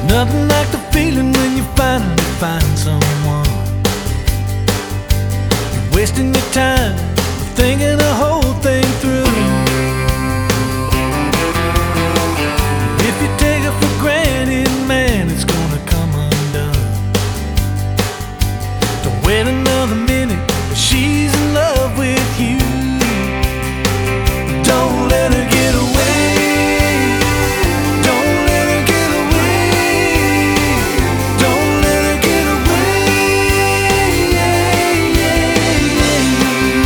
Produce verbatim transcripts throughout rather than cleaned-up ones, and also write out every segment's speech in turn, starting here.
Nothing like the feeling when you finally find someone. You're wasting your time thinking the whole thing through. If you take it for granted, man, it's gonna come undone. Don't wait another minute, she's in love with you. Don't let her get away. Don't let her get away. Don't let her get away. Yeah, yeah, yeah.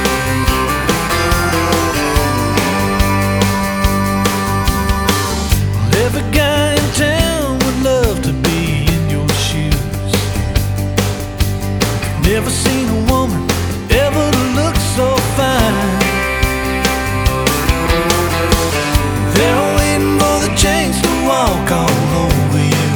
Well, every guy in town would love to be in your shoes. Never seen a woman ever look so fine. They're waiting for the chains to walk all over you.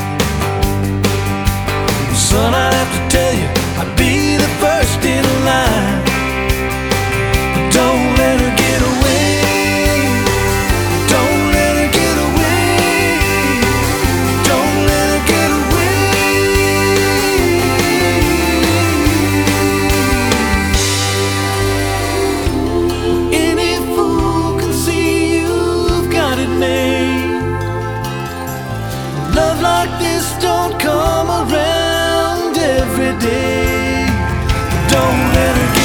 Son, I'd have to tell you, I'd be the first in line. But don't let her get away. Don't let her get away. Don't let her get away. Any fool can see you've got it made. Love like this don't come around every day. Don't let her